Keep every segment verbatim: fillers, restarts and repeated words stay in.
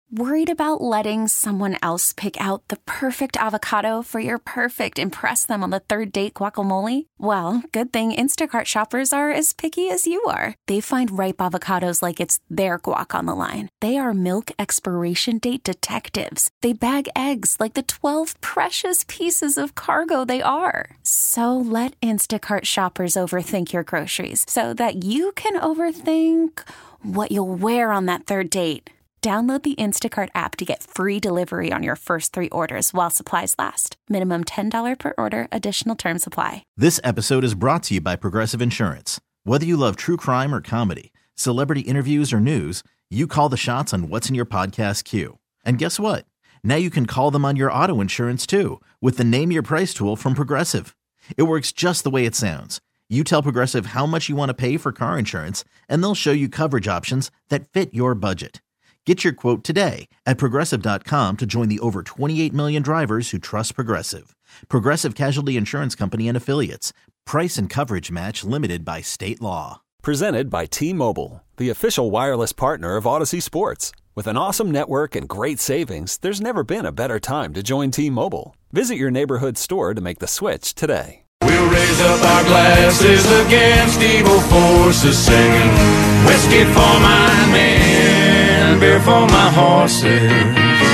Worried about letting someone else pick out the perfect avocado for your perfect impress them on the third date guacamole? Well, good thing Instacart shoppers are as picky as you are. They find ripe avocados like it's their guac on the line. They are milk expiration date detectives. They bag eggs like the twelve precious pieces of cargo they are. So let Instacart shoppers overthink your groceries so that you can overthink what you'll wear on that third date. Download the Instacart app to get free delivery on your first three orders while supplies last. Minimum ten dollars per order. Additional terms apply. This episode is brought to you by Progressive Insurance. Whether you love true crime or comedy, celebrity interviews or news, you call the shots on what's in your podcast queue. And guess what? Now you can call them on your auto insurance too with the Name Your Price tool from Progressive. It works just the way it sounds. You tell Progressive how much you want to pay for car insurance, and they'll show you coverage options that fit your budget. Get your quote today at Progressive dot com to join the over twenty-eight million drivers who trust Progressive. Progressive Casualty Insurance Company and Affiliates. Price and coverage match limited by state law. Presented by T-Mobile, the official wireless partner of Odyssey Sports. With an awesome network and great savings, there's never been a better time to join T-Mobile. Visit your neighborhood store to make the switch today. We'll raise up our glasses against evil forces, singing whiskey for my men, beer for my horses.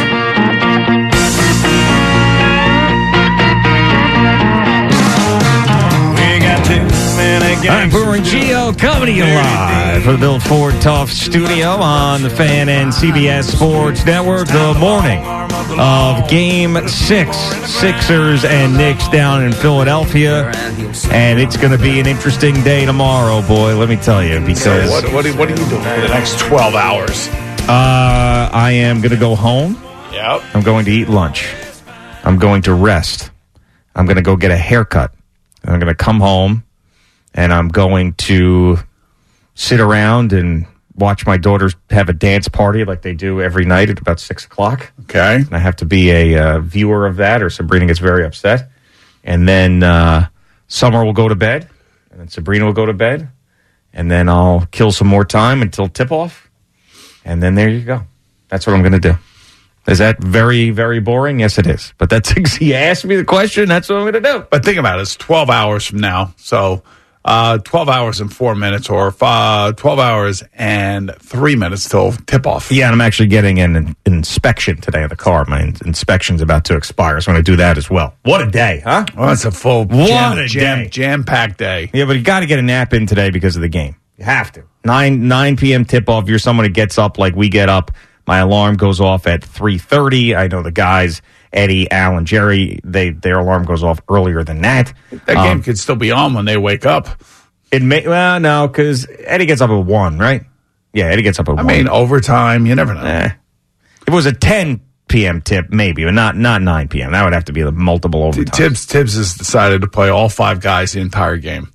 We got too many games. I'm Boomer and Gio coming to you live from the Bill Ford Tough Studio on the Fan and C B S Sports Network. The morning of Game Six, Sixers and Knicks down in Philadelphia, and it's going to be an interesting day tomorrow, boy. Let me tell you, because so what, what, what are you doing for the next twelve hours? Uh, I am going to go home. Yep. I'm going to eat lunch. I'm going to rest. I'm going to go get a haircut. And I'm going to come home, and I'm going to sit around and watch my daughters have a dance party like they do every night at about six o'clock. Okay. And I have to be a uh, viewer of that, or Sabrina gets very upset. And then uh, Summer will go to bed, and then Sabrina will go to bed, and then I'll kill some more time until tip-off. And then there you go. That's what I'm going to do. Is that very, very boring? Yes, it is. But that's, he asked me the question. That's what I'm going to do. But think about it. It's twelve hours from now. So uh, twelve hours and four minutes or uh, twelve hours and three minutes till tip-off. Yeah, and I'm actually getting an, an inspection today of the car. My in- inspection's about to expire, so I'm going to do that as well. What a day, huh? Well, it's a full what jam, a jam, day. jam-packed day. Yeah, but you got to get a nap in today because of the game. You have to. nine p.m. tip-off. You're someone who gets up like we get up. My alarm goes off at three thirty. I know the guys, Eddie, Al, and Jerry, they their alarm goes off earlier than that. That um, game could still be on when they wake up. It may Well, no, because Eddie gets up at one, right? Yeah, Eddie gets up at I one. I mean, overtime, you never know. Eh. If it was a ten p.m. tip, maybe, but not not nine p.m. That would have to be the multiple overtime. Tibbs, Tibbs has decided to play all five guys the entire game.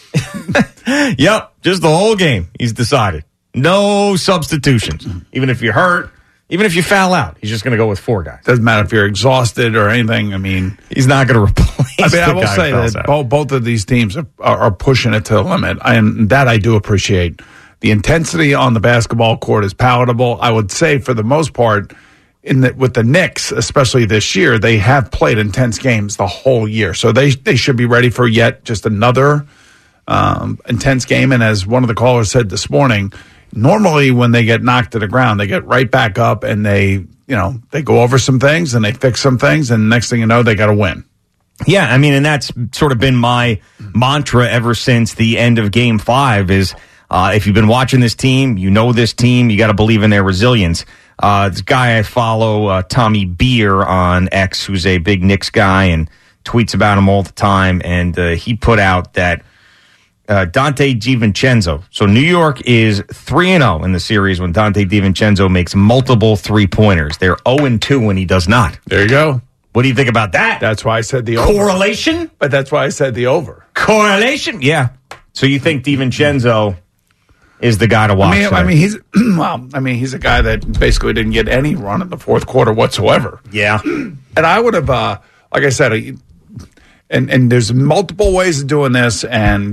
Yep, just the whole game. He's decided. No substitutions. Even if you're hurt, even if you foul out, he's just going to go with four guys. Doesn't matter if you're exhausted or anything. I mean, he's not going to replace. I mean, the I will guy say who fouls that out. both, both of these teams are, are, are pushing it to the limit, and that I do appreciate. The intensity on the basketball court is palatable. I would say, for the most part, in the, with the Knicks, especially this year, they have played intense games the whole year, so they they should be ready for yet just another um, intense game. And as one of the callers said this morning, normally when they get knocked to the ground, they get right back up and they, you know, they go over some things and they fix some things, and next thing you know, they got to win. Yeah, I mean, and that's sort of been my mantra ever since the end of Game Five. Is uh, if you've been watching this team, you know this team, you got to believe in their resilience. Uh, this guy I follow, uh, Tommy Beer on X, who's a big Knicks guy and tweets about him all the time, and uh, he put out that uh, Dante DiVincenzo. So New York is three and oh in the series when Dante DiVincenzo makes multiple three-pointers. They're oh and two when he does not. There you go. What do you think about that? That's why I said the over. Correlation? But that's why I said the over. Correlation? Yeah. So you think DiVincenzo is the guy to watch? I mean, today? I mean, he's well. I mean, he's a guy that basically didn't get any run in the fourth quarter whatsoever. Yeah. And I would have, uh, like I said, and and there's multiple ways of doing this, and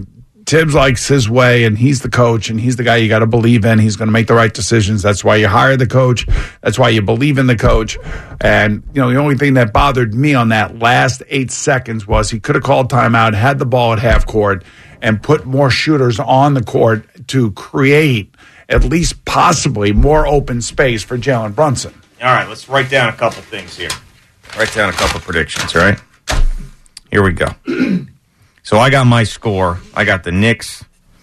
Tibbs likes his way, and he's the coach, and he's the guy you got to believe in. He's going to make the right decisions. That's why you hire the coach. That's why you believe in the coach. And, you know, the only thing that bothered me on that last eight seconds was he could have called timeout, had the ball at half court, and put more shooters on the court to create at least possibly more open space for Jalen Brunson. All right, let's write down a couple things here. Write down a couple predictions, all right? Here we go. So I got my score. I got the Knicks,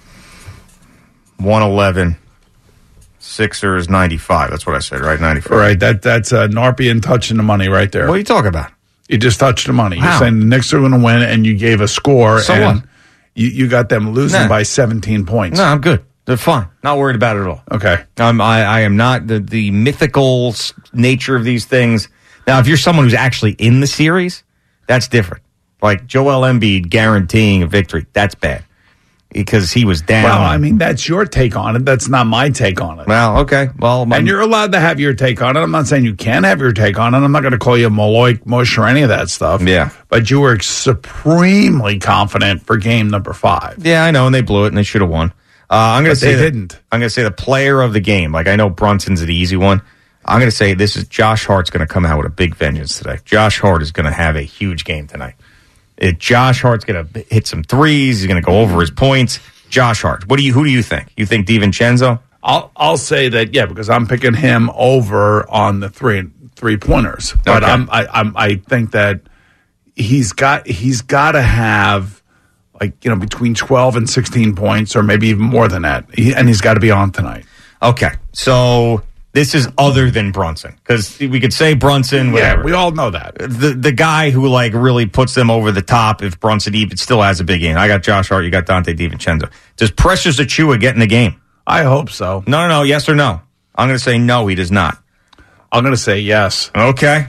one eleven, Sixers, ninety-five. That's what I said, right? ninety-five. All right, that, that's uh, Narpian touching the money right there. What are you talking about? You just touched the money. How? You're saying the Knicks are going to win, and you gave a score, So and what? You, you got them losing Nah. by seventeen points. No, I'm good. They're fine. Not worried about it at all. Okay. Um, I, I am not the, the mythical s- nature of these things. Now, if you're someone who's actually in the series, that's different. Like Joel Embiid guaranteeing a victory, that's bad because he was down. Well, I mean, that's your take on it. That's not my take on it. Well, okay. Well, And you're allowed to have your take on it. I'm not saying you can't have your take on it. I'm not going to call you Maloik Mush or any of that stuff. Yeah. But you were supremely confident for game number five. yeah, I know, and they blew it, and they should have won. Uh, I'm going But to say they that- didn't. I'm going to say the player of the game. Like I know Brunson's the easy one. I'm going to say this is Josh Hart's going to come out with a big vengeance today. Josh Hart is going to have a huge game tonight. It, Josh Hart's going to hit some threes. He's going to go over his points. Josh Hart. What do you? Who do you think? You think DiVincenzo? I'll I'll say that, yeah, because I'm picking him over on the three three pointers. But Okay. I'm, I I'm, I think that he's got he's got to have like you know between twelve and sixteen points, or maybe even more than that. He, and he's got to be on tonight. Okay, so this is other than Brunson because we could say Brunson. Whatever. Yeah, we all know that. the the guy who like really puts them over the top if Brunson even still has a big game. I got Josh Hart. You got Dante DiVincenzo. Does Precious Achiuwa get in the game? I hope so. No, no, no. Yes or no? I'm going to say no. He does not. I'm going to say yes. Okay.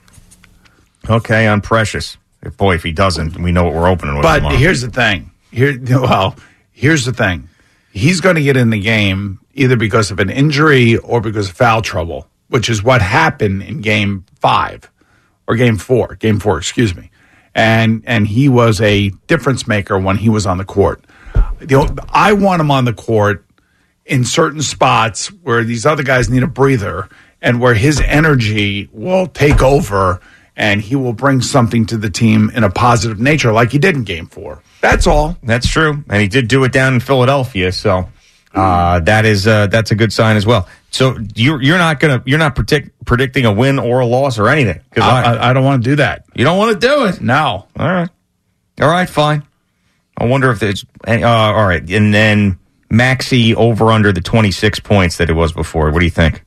Okay, on Precious. If, boy, if he doesn't, we know what we're opening with. But tomorrow. here's the thing. Here, well, here's the thing. He's going to get in the game either because of an injury or because of foul trouble, which is what happened in game five or game four, game four, excuse me. And and he was a difference maker when he was on the court. You know, I want him on the court in certain spots where these other guys need a breather and where his energy will take over and he will bring something to the team in a positive nature like he did in game four. That's all. That's true, and he did do it down in Philadelphia. So uh, that is uh, that's a good sign as well. So you're you're not gonna you're not predict, predicting a win or a loss or anything because I, I, I, I don't want to do that. you don't want to do it. No. All right, all right, fine. I wonder if there's any, uh, all right, and then Maxey over under the twenty-six points that it was before. What do you think?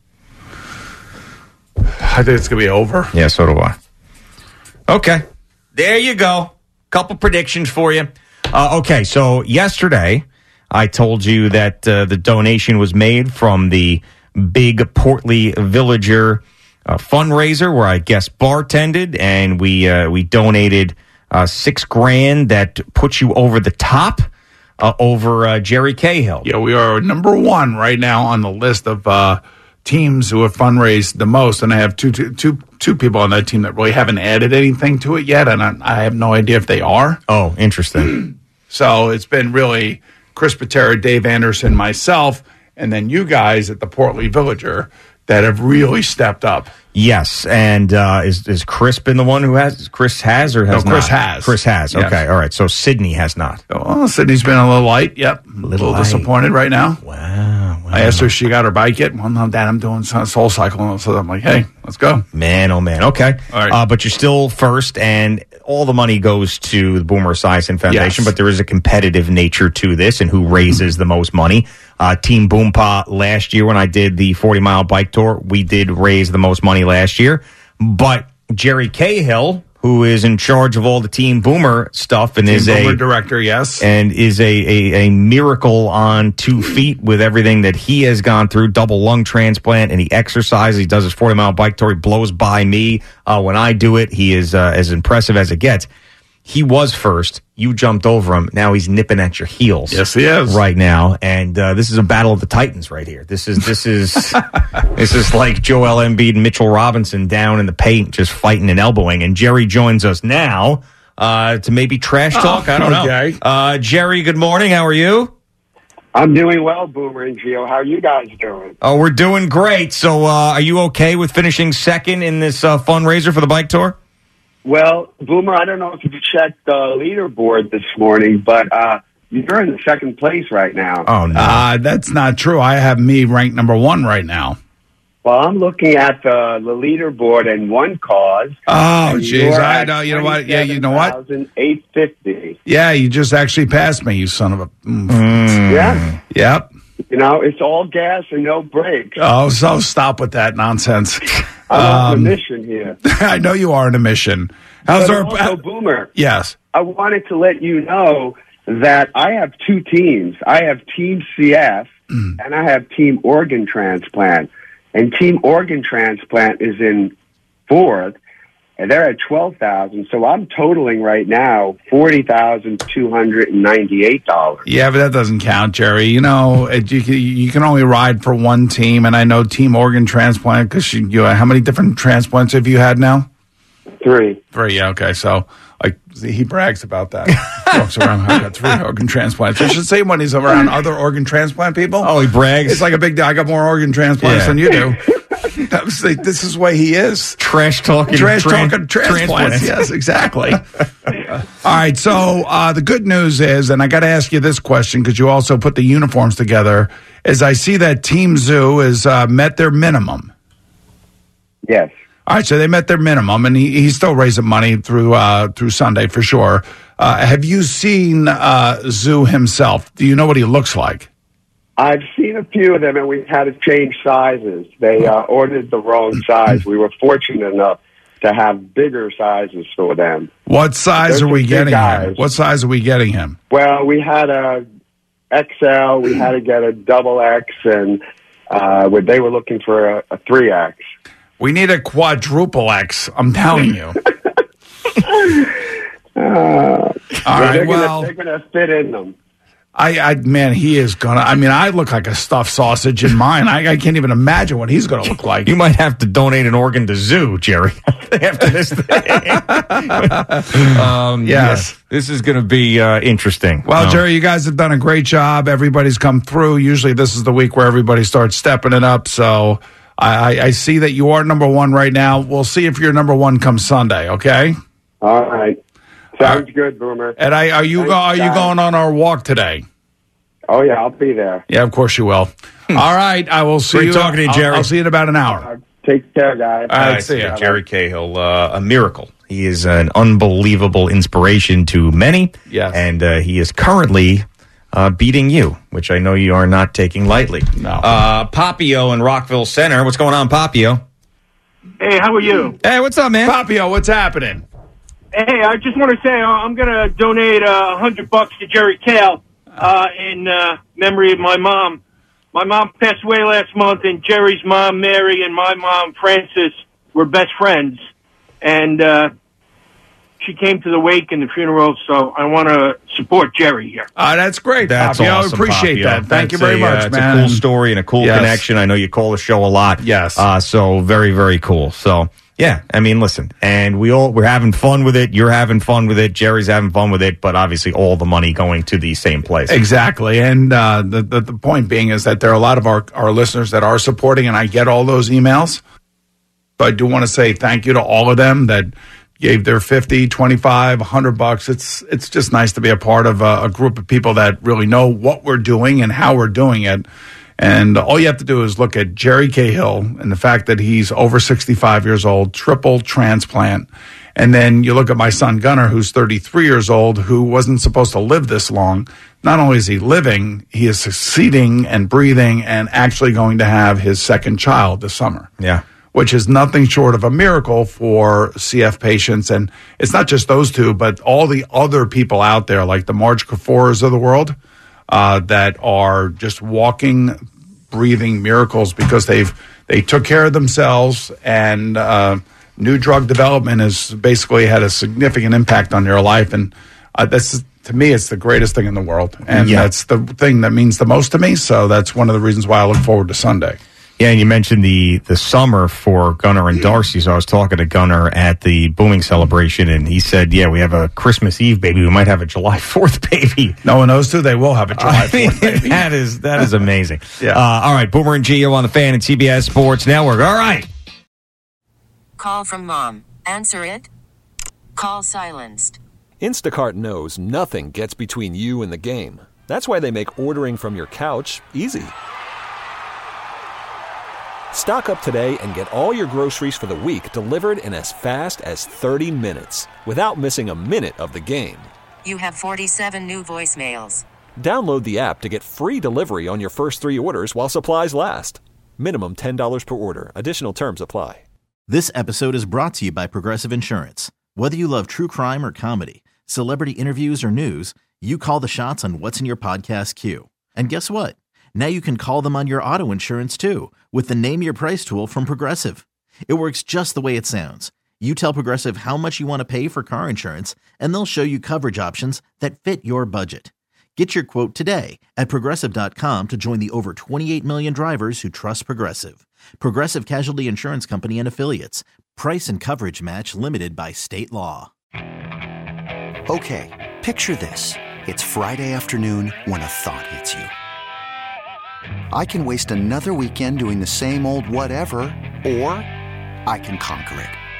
I think it's going to be over. Yeah, so do I. Okay, there you go. Couple predictions for you. Uh, okay, so yesterday I told you that uh, the donation was made from the Big Portly Villager uh, fundraiser where I guest bartended, and we uh, we donated uh, six grand that puts you over the top uh, over uh, Jerry Cahill. Yeah, we are number one right now on the list of uh, teams who have fundraised the most, and I have two, two, two, two people on that team that really haven't added anything to it yet, and I, I have no idea if they are. Oh, interesting. So it's been really Chris Patera, Dave Anderson, myself, and then you guys at the Portly Villager that have really stepped up. Yes, and uh, is is Chris been the one who has? Chris has or has No, Chris not? has. Chris has. Yes. Okay, all right. So Sydney has not. Well, Sydney's been a little light. Yep. A little, light. disappointed right now. Wow, wow. I asked her if she got her bike yet. Well, no, Dad, I'm doing some Soul Cycle. So I'm like, hey, let's go. Man, oh man. Okay. All right. Uh, but you're still first, and all the money goes to the Boomer Esiason Foundation, Yes. but there is a competitive nature to this and who raises the most money. Uh, Team Boompa last year when I did the forty-mile bike tour, we did raise the most money last year. But Jerry Cahill, who is in charge of all the Team Boomer stuff and Team is Boomer a director, yes. and is a, a, a miracle on two feet with everything that he has gone through, double lung transplant, and he exercises. He does his forty-mile bike tour. He blows by me uh, when I do it. He is uh, as impressive as it gets. He was first. You jumped over him. Now he's nipping at your heels. Yes, he is. Right now. And uh, this is a battle of the Titans right here. This is this is this is like Joel Embiid and Mitchell Robinson down in the paint just fighting and elbowing. And Jerry joins us now uh, to maybe trash talk. Oh, I don't okay. know. Uh, Jerry, good morning. How are you? I'm doing well, Boomer and Gio. How are you guys doing? Oh, we're doing great. So, uh, are you okay with finishing second in this uh, fundraiser for the bike tour? Well, Boomer, I don't know if you checked the leaderboard this morning, but uh, you're in the second place right now. Oh, no. Uh, that's not true. I have me ranked number one right now. Well, I'm looking at the, the leaderboard and one cause. Oh, and jeez. you're I at know. You know what? Yeah, you know what? eight fifty. Yeah, you just actually passed me, you son of a. Mm. Yeah. Yep. You know, it's all gas and no brakes. Oh, so stop with that nonsense. I'm on a Um, mission here. I know you are on a mission. How's But our also, Boomer, Yes. I wanted to let you know that I have two teams. I have Team C F Mm. and I have Team Organ Transplant. And Team Organ Transplant is in fourth, and they're at twelve thousand. So I'm totaling right now forty thousand two hundred ninety-eight dollars. Yeah, but that doesn't count, Jerry. You know, it, you, can- you can only ride for one team, and I know Team Organ Transplant because you, you. How many different transplants have you had now? Three. Three. Yeah, okay. So, like, he brags about that. Walks around. I got three organ transplants. I should say when he's around other organ transplant people. Oh, he brags. It's like a big deal. I got more organ transplants Yeah. than you do. That was the, this is the way he is. Trash talking. Trash tran- talking transplants. transplants. Yes, exactly. All right. So uh, the good news is, and I got to ask you this question because you also put the uniforms together, is I see that Team Zoo has uh, met their minimum. Yes. All right, so they met their minimum, and he, he's still raising money through uh, through Sunday for sure. Uh, have you seen uh, Zoo himself? Do you know what he looks like? I've seen a few of them, and we've had to change sizes. They uh, ordered the wrong size. We were fortunate enough to have bigger sizes for them. What size They're are we big getting him? guys. What size are we getting him? Well, we had a X L, we had to get a double X, and uh, they were looking for a, a three X. We need a quadruple X. I'm telling you. Uh, All right. they're Well, gonna, they're gonna fit in them. I, I, man, he is gonna. I mean, I look like a stuffed sausage in mine. I, I can't even imagine what he's gonna look like. You might have to donate an organ to Zoo, Jerry, after this thing. um, Yes. yeah, this is going to be uh, interesting. Well, Um, Jerry, you guys have done a great job. Everybody's come through. Usually, this is the week where everybody starts stepping it up. So, I, I, I see that you are number one right now. We'll see if you're number one come Sunday. Okay. All right. Sounds good, Boomer. And I, are you Thanks, go, are you guys. going on our walk today? Oh, yeah, I'll be there. Yeah, of course you will. All right, I will see Great you. talking to you, I'll- Jerry. I'll, see you in about an hour. Uh, take care, guys. All right, I see see ya. Jerry Cahill, uh, a miracle. He is an unbelievable inspiration to many. Yes. And uh, he is currently uh, beating you, which I know you are not taking lightly. No. Uh, Papio in Rockville Center. What's going on, Papio? Hey, how are you? Hey, what's up, man? Papio, what's happening? Hey, I just want to say uh, I'm going to donate a uh, hundred bucks to Jerry Kale uh, in uh, memory of my mom. My mom passed away last month, and Jerry's mom, Mary, and my mom, Frances, were best friends. And uh, she came to the wake and the funeral, so I want to support Jerry here. Uh, that's great, That's Papio. awesome, I appreciate Papio. that. Thank you That's very a, uh, much, it's man. a cool story and a cool Yes. connection. I know you call the show a lot. Yes. Uh, so very, very cool. So, yeah, I mean, listen, and we all, we're having fun with it. You're having fun with it. Jerry's having fun with it. But obviously all the money going to the same place. Exactly. And uh, the, the the point being is that there are a lot of our, our listeners that are supporting, and I get all those emails. But I do want to say thank you to all of them that gave their fifty, twenty-five, one hundred bucks. It's it's just nice to be a part of a, a group of people that really know what we're doing and how we're doing it. And all you have to do is look at Jerry Cahill and the fact that he's over sixty-five years old, triple transplant. And then you look at my son Gunnar, who's thirty-three years old, who wasn't supposed to live this long. Not only is he living, he is succeeding and breathing and actually going to have his second child this summer. Yeah. Which is nothing short of a miracle for C F patients. And it's not just those two, but all the other people out there, like the Marge Kaforas of the world, uh, that are just walking, breathing miracles because they've they took care of themselves, and uh, new drug development has basically had a significant impact on their life. And uh, that's, to me, it's the greatest thing in the world. And Yeah. that's the thing that means the most to me. So that's one of the reasons why I look forward to Sunday. Yeah, and you mentioned the, the summer for Gunnar and Darcy. So I was talking to Gunnar at the booming celebration, and he said, yeah, we have a Christmas Eve baby. We might have a July fourth baby. No one knows, too. They will have a July fourth baby. that is, that is amazing. Yeah. Uh, all right, Boomer and Gio on the Fan and C B S Sports Network. All right. Call from mom. Answer it. Call silenced. Instacart knows nothing gets between you and the game. That's why they make ordering from your couch easy. Stock up today and get all your groceries for the week delivered in as fast as thirty minutes without missing a minute of the game. You have forty-seven new voicemails. Download the app to get free delivery on your first three orders while supplies last. Minimum ten dollars per order. Additional terms apply. This episode is brought to you by Progressive Insurance. Whether you love true crime or comedy, celebrity interviews or news, you call the shots on what's in your podcast queue. And guess what? Now you can call them on your auto insurance too with the Name Your Price tool from Progressive. It works just the way it sounds. You tell Progressive how much you want to pay for car insurance, and they'll show you coverage options that fit your budget. Get your quote today at Progressive dot com to join the over twenty-eight million drivers who trust Progressive. Progressive Casualty Insurance Company and Affiliates. Price and coverage match limited by state law. Okay, picture this. It's Friday afternoon when a thought hits you. I can waste another weekend doing the same old whatever, or I can conquer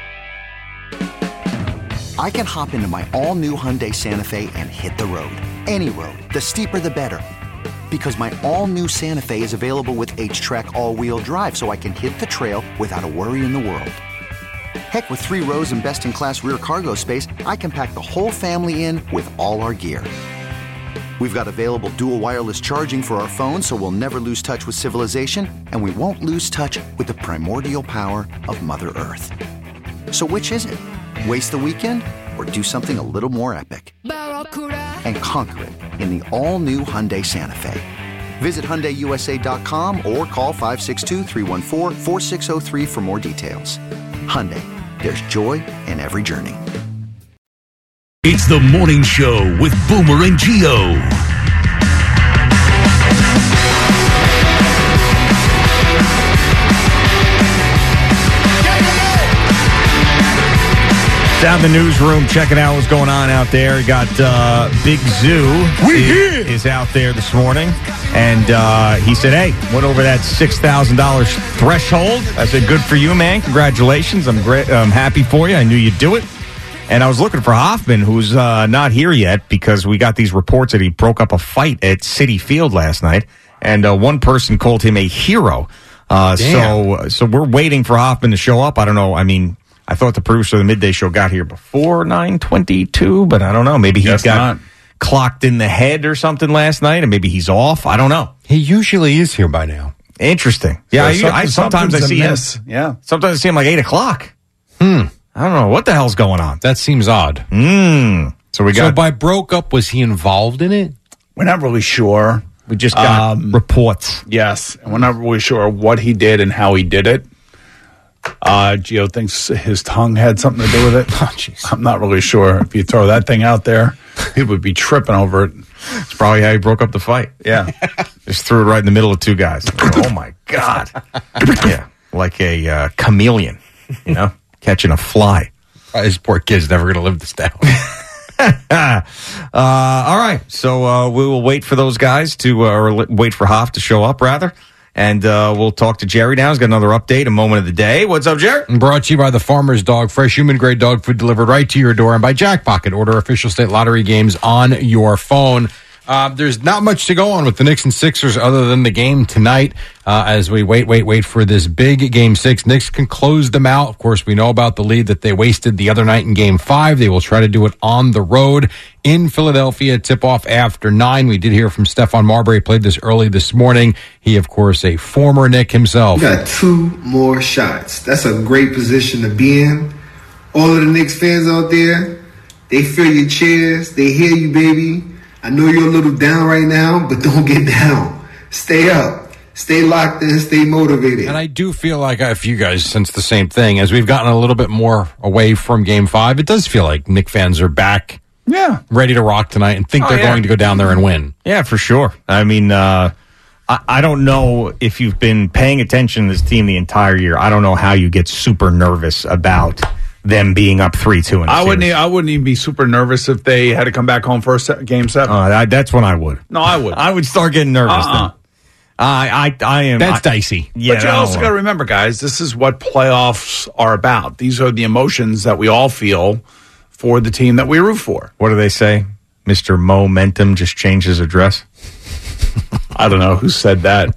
it. I can hop into my all-new Hyundai Santa Fe and hit the road. Any road. The steeper, the better. Because my all-new Santa Fe is available with H-Track all-wheel drive, so I can hit the trail without a worry in the world. Heck, with three rows and best-in-class rear cargo space, I can pack the whole family in with all our gear. We've got available dual wireless charging for our phones, so we'll never lose touch with civilization, and we won't lose touch with the primordial power of Mother Earth. So which is it? Waste the weekend or do something a little more epic? And conquer it in the all-new Hyundai Santa Fe. Visit Hyundai U S A dot com or call five six two, three one four, four six zero three for more details. Hyundai, there's joy in every journey. It's the morning show with Boomer and Gio. Down the newsroom, checking out what's going on out there. You got uh, Big Zoo we is, is out there this morning, and uh, he said, "Hey, went over that six thousand dollars threshold." I said, "Good for you, man! Congratulations! I'm great. I'm happy for you. I knew you'd do it." And I was looking for Hoffman, who's uh, not here yet, because we got these reports that he broke up a fight at Citi Field last night, and uh, one person called him a hero. Uh, so, so we're waiting for Hoffman to show up. I don't know. I mean, I thought the producer of the midday show got here before nine twenty-two, but I don't know. Maybe he Guess got not. clocked in the head or something last night, and maybe he's off. I don't know. He usually is here by now. Interesting. Yeah, So I, I sometimes I something's see him. amiss. Yeah. Sometimes I see him like eight o'clock. Hmm. I don't know what the hell's going on. That seems odd. Mm. So we got. So by broke up, was he involved in it? We're not really sure. We just got Um, reports. Yes, and we're not really sure what he did and how he did it. Uh, Gio thinks his tongue had something to do with it. Oh, jeez. I'm not really sure. If you throw that thing out there, people would be tripping over it. It's probably how he broke up the fight. Yeah. Just threw it right in the middle of two guys. Oh, my God. Yeah, like a uh, chameleon, you know, catching a fly. Uh, His poor kid's never going to live this down. uh, all right, so uh, we will wait for those guys to, uh, or li- wait for Hoff to show up, rather. And uh, we'll talk to Jerry now. He's got another update, a moment of the day. What's up, Jerry? Brought to you by the Farmer's Dog, fresh human-grade dog food delivered right to your door, and by Jackpocket. Order official state lottery games on your phone. Uh, there's not much to go on with the Knicks and Sixers other than the game tonight. Uh, as we wait, wait, wait for this big game six, Knicks can close them out. Of course, we know about the lead that they wasted the other night in game five. They will try to do it on the road in Philadelphia. Tip off after nine. We did hear from Stephon Marbury, played this early this morning. He, of course, a former Knick himself. We got two more shots. That's a great position to be in. All of the Knicks fans out there, they feel your cheers. They hear you, baby. I know you're a little down right now, but don't get down. Stay up. Stay locked in. Stay motivated. And I do feel like if you guys sense the same thing, as we've gotten a little bit more away from game five, it does feel like Knick fans are back, Yeah. ready to rock tonight and think Oh, they're yeah. going to go down there and win. Yeah, for sure. I mean, uh, I, I don't know if you've been paying attention to this team the entire year. I don't know how you get super nervous about them being up three two. In the I series. wouldn't. e- I wouldn't even be super nervous if they had to come back home for a se- game seven. Uh, I, that's when I would. No, I would. I would start getting nervous. Uh-uh. Then. I, I, I am. That's I, dicey. Yeah, But you I don't also know. got to remember, guys, this is what playoffs are about. These are the emotions that we all feel for the team that we root for. What do they say? Mister Momentum just changed his address. I don't know who said that.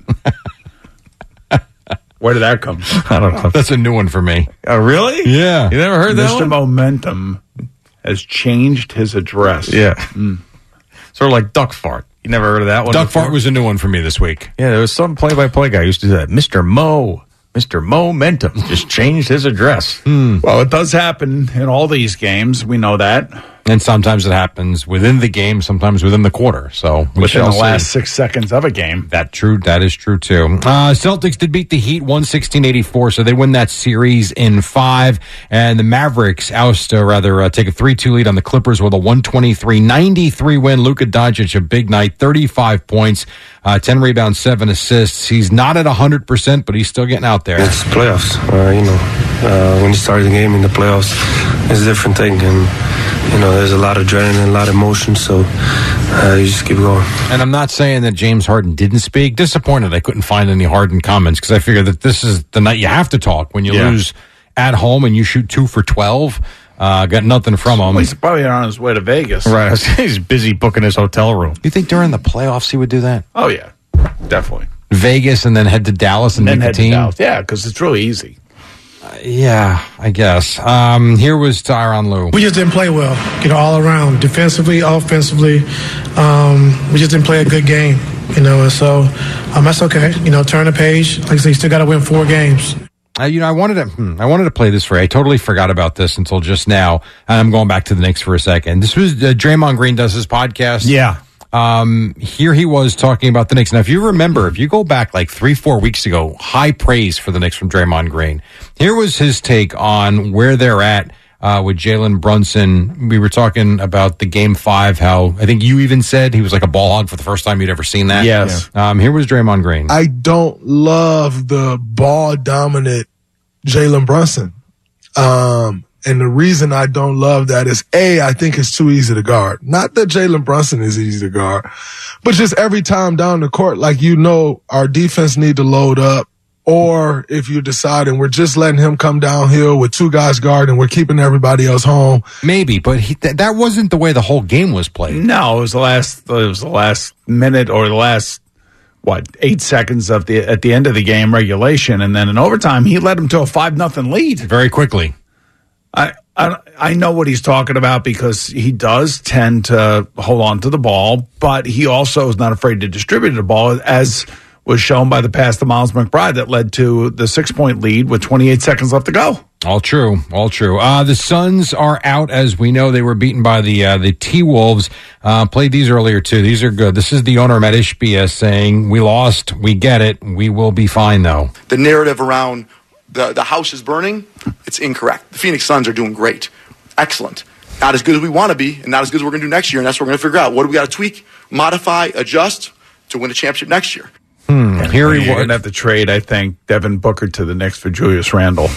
Where did that come from? I don't know. That's a new one for me. Oh, really? Yeah. You never heard that Mister one? Momentum has changed his address. Yeah. Mm. Sort of like Duck Fart. You never heard of that one? Duck before? Fart was a new one for me this week. Yeah, there was some play-by-play guy who used to do that. Mister Mo. Mister Momentum just changed his address. Hmm. Well, it does happen in all these games. We know that. And sometimes it happens within the game, sometimes within the quarter. So we Within shall the see. last six seconds of a game. That true. That is true too. Uh, Celtics did beat the Heat one sixteen eighty-four, so they win that series in five. And the Mavericks oust, uh, rather, uh, take a three two lead on the Clippers with a one twenty-three ninety-three win. Luka Doncic, a big night, thirty-five points, uh, ten rebounds, seven assists. He's not at one hundred percent, but he's still getting out there. It's playoffs. Uh, you know, uh, when you start the game in the playoffs, it's a different thing. And, you know, there's a lot of adrenaline, a lot of emotion, so uh, you just keep going. And I'm not saying that James Harden didn't speak. Disappointed I couldn't find any Harden comments because I figured that this is the night you have to talk when you Yeah. lose at home and you shoot two for twelve. Uh, got nothing from him. Well, he's probably on his way to Vegas. Right. He's busy booking his hotel room. You think during the playoffs he would do that? Oh, yeah. Definitely. Vegas and then head to Dallas and, And then meet head the team? to Dallas. Yeah, because it's really easy. Uh, yeah, I guess. Um, here was Tyronn Lue. We just didn't play well, you know, all around, defensively, offensively. Um, we just didn't play a good game, you know, and so um, that's okay. You know, turn the page. Like I said, you still got to win four games. Uh, you know, I wanted to, hmm, I wanted to play this for you. I totally forgot about this until just now. And I'm going back to the Knicks for a second. This was uh, Draymond Green does his podcast. Yeah. Um, here he was talking about the Knicks. Now, if you remember, if you go back like three, four weeks ago, high praise for the Knicks from Draymond Green. Here was his take on where they're at uh, with Jalen Brunson. We were talking about the game five, how I think you even said he was like a ball hog for the first time you'd ever seen that. Yes. Um, here was Draymond Green. I don't love the ball dominant Jalen Brunson. Um, And the reason I don't love that is, A, I think it's too easy to guard. Not that Jalen Brunson is easy to guard, but just every time down the court, like, you know, our defense need to load up. Or if you're deciding we're just letting him come downhill with two guys guarding, we're keeping everybody else home. Maybe, but he, th- that wasn't the way the whole game was played. No, it was the last. It was the last minute or the last what eight seconds of the at the end of the game regulation, and then in overtime he led them to a five nothing lead very quickly. I, I I know what he's talking about because he does tend to hold on to the ball, but he also is not afraid to distribute the ball, as was shown by the pass to Miles McBride that led to the six-point lead with twenty-eight seconds left to go. All true, all true. Uh, the Suns are out, as we know. They were beaten by the uh, the T-Wolves. Uh, played these earlier, too. These are good. This is the owner, Matt Ishbia, saying, we lost, we get it, we will be fine, though. The narrative around the, the house is burning, it's incorrect. The Phoenix Suns are doing great. Excellent. Not as good as we want to be, and not as good as we're going to do next year, and that's what we're going to figure out. What do we got to tweak, modify, adjust to win a championship next year? Hmm. Here he You're was. going to have to trade, I think, Devin Booker to the Knicks for Julius Randle.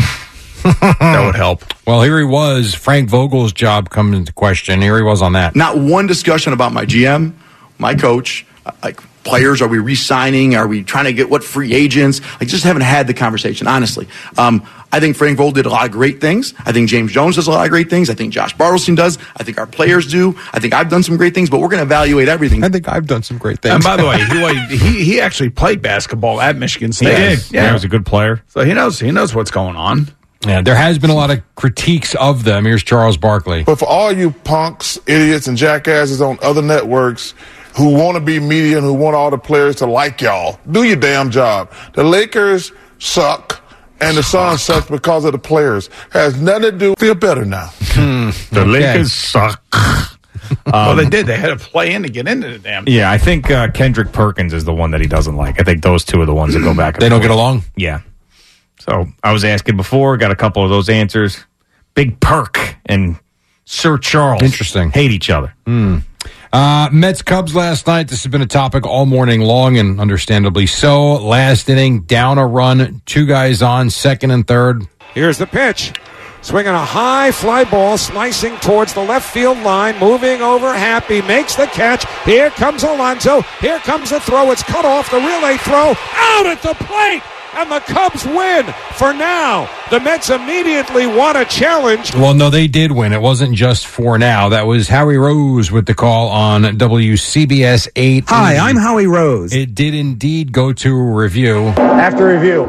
That would help. Well, here he was. Frank Vogel's job comes into question. Here he was on that. Not one discussion about my G M, my coach, like players. Are we re-signing? Are we trying to get what free agents? Like, just haven't had the conversation, honestly. Um, I think Frank Vogel did a lot of great things. I think James Jones does a lot of great things. I think Josh Bartelstein does. I think our players do. I think I've done some great things, but we're going to evaluate everything. I think I've done some great things. And by the way, he, he he actually played basketball at Michigan State. He did. Yeah, he was a good player. So he knows he knows what's going on. Yeah, there has been a lot of critiques of them. Here's Charles Barkley. But for all you punks, idiots, and jackasses on other networks who want to be media and who want all the players to like y'all, do your damn job. The Lakers suck, and the Suns suck because of the players. Has nothing to do. Feel better now. The Okay. Lakers suck. well, they did. They had to play in to get into the damn. Yeah, I think uh, Kendrick Perkins is the one that he doesn't like. I think those two are the ones that go back and They don't forth. get along? Yeah. So I was asking before, got a couple of those answers. Big Perk and Sir Charles. Interesting. Hate each other. Mm. Uh, Mets Cubs last night. This has been a topic all morning long, and understandably so. Last inning, down a run, two guys on, second and third. Here's the pitch. Swinging a high fly ball, slicing towards the left field line, moving over. Happy makes the catch. Here comes Alonso. Here comes the throw. It's cut off. The relay throw out at the plate. And the Cubs win for now. The Mets immediately want a challenge. Well, no, they did win. It wasn't just for now. That was Howie Rose with the call on W C B S eight. Hi, I'm Howie Rose. It did indeed go to review. After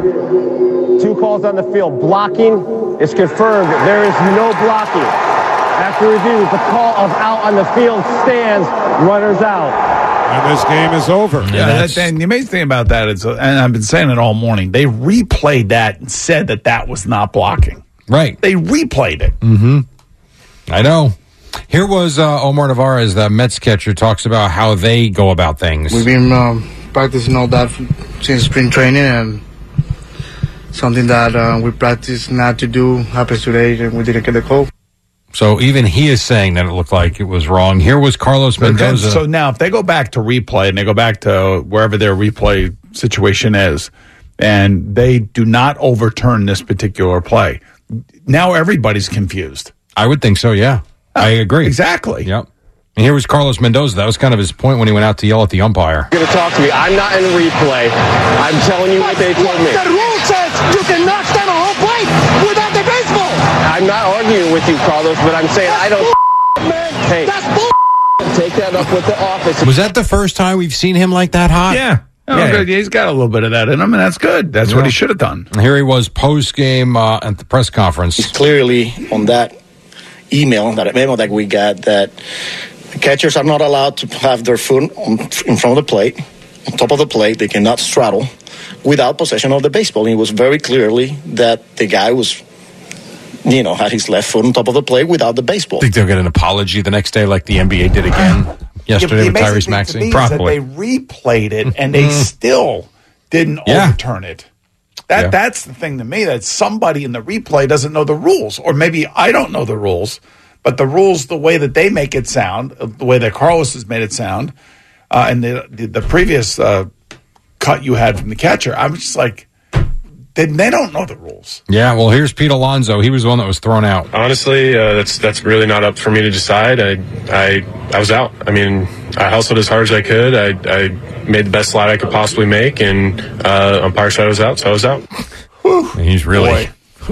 review, two calls on the field. Blocking is confirmed. There is no blocking. After review, the call of out on the field stands. Runners out. And this game is over. Yeah, that, and the amazing thing about that is, and I've been saying it all morning, they replayed that and said that that was not blocking. Right. They replayed it. Mm-hmm. I know. Here was uh, Omar Narvaez, the Mets catcher, talks about how they go about things. We've been um, practicing all that since spring training, and something that uh, we practice not to do happens today, and we didn't get the call. So even he is saying that it looked like it was wrong. Here was Carlos Mendoza. So now if they go back to replay and they go back to wherever their replay situation is, and they do not overturn this particular play, now everybody's confused. I would think so, yeah. I agree. Exactly. Yep. And here was Carlos Mendoza. That was kind of his point when he went out to yell at the umpire. You're going to talk to me. I'm not in replay. I'm telling you what they told me. The rule says you can knock down a whole plate without the baseball. I'm not arguing with you, Carlos, but I'm saying I don't. Man, hey, that's bull. Take that up with the office. Was that the first time we've seen him like that hot? Yeah. Oh, yeah. Good. He's got a little bit of that in him, and that's good. That's yeah. what he should have done. Here he was post-game uh, at the press conference. It's clearly on that email, that memo that we got, that catchers are not allowed to have their foot on, in front of the plate, on top of the plate. They cannot straddle without possession of the baseball. And it was very clearly that the guy was, you know, had his left foot on top of the plate without the baseball. Think they'll get an apology the next day like the N B A did again yesterday Yeah, with Tyrese Maxey? Probably. They replayed it, and they still didn't Yeah. overturn it. That Yeah. That's the thing to me, that somebody in the replay doesn't know the rules. Or maybe I don't know the rules, but the rules, the way that they make it sound, uh, the way that Carlos has made it sound, uh, and the, the, the previous uh, cut you had from the catcher, I was just like, they, they don't know the rules. Yeah, well, here's Pete Alonso. He was the one that was thrown out. Honestly, uh, that's that's really not up for me to decide. I I I was out. I mean, I hustled as hard as I could. I I made the best slide I could possibly make, and uh, umpire said I was out, so I was out. He's really...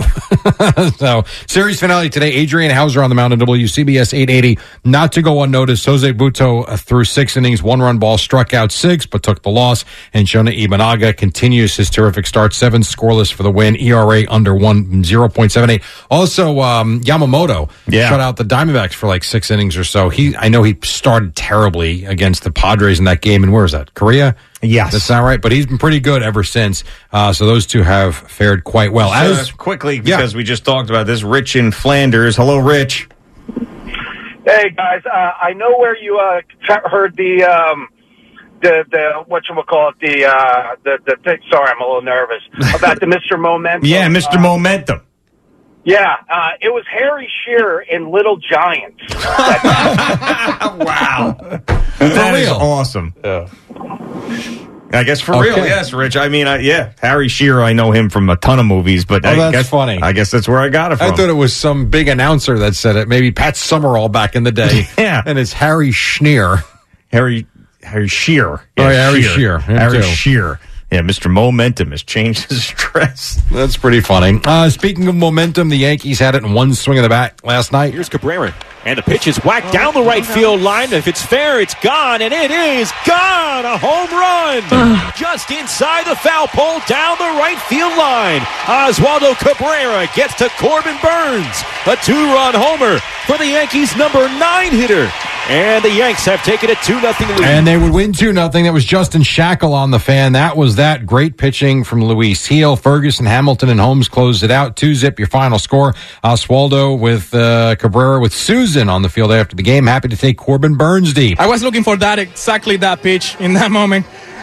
So, series finale today. Adrian Hauser on the mound in W C B S eight eighty. Not to go unnoticed, Jose Butto uh, threw six innings, one run ball, struck out six, but took the loss. And Jonah Imanaga continues his terrific start, seven scoreless for the win, E R A under one, zero point seven eight. Also, um, Yamamoto Yeah. shut out the Diamondbacks for like six innings or so. He, I know he started terribly against the Padres in that game. And where is that? Korea? Yes. That's not right, but he's been pretty good ever since. Uh, so those two have fared quite well. Uh, As quickly, because we just talked about this, Rich in Flanders. Hello, Rich. Hey guys, uh, I know where you uh, heard the um, the the whatchamacallit, the uh, the the thing. Sorry, I'm a little nervous about the Mister Momentum. Yeah, Mister Uh, Momentum. Yeah, uh, it was Harry Shearer in Little Giants. Wow. That is awesome. Yeah. I guess for Okay. real, yes, Rich. I mean, I, yeah, Harry Shearer, I know him from a ton of movies, but Oh, I that's guess, funny. I guess that's where I got it from. I thought it was some big announcer that said it. Maybe Pat Summerall back in the day. Yeah. And it's Harry Schneer. Harry Harry Shearer. Oh, yeah, Harry Shearer. Him Harry too. Shearer. Yeah, Mister Momentum has changed his dress. That's pretty funny. Uh, speaking of momentum, the Yankees had it in one swing of the bat last night. Here's Cabrera. And the pitch is whacked down the right field line. If it's fair, it's gone, and it is gone. A home run. Just inside the foul pole, down the right field line. Oswaldo Cabrera gets to Corbin Burns. A two-run homer for the Yankees' number nine hitter. And the Yanks have taken a two nothing lead. And they would win two nothing. That was Justin Shackle on the fan. That was that. Great pitching from Luis Heel. Ferguson, Hamilton, and Holmes closed it out. Two zip, your final score. Oswaldo with uh, Cabrera with Susan on the field after the game. Happy to take Corbin Burns deep. I was looking for that, exactly that pitch in that moment.